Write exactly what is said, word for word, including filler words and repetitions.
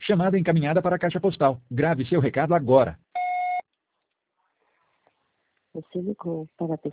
Chamada encaminhada para a caixa postal. Grave seu recado agora. Você ligou para a pessoa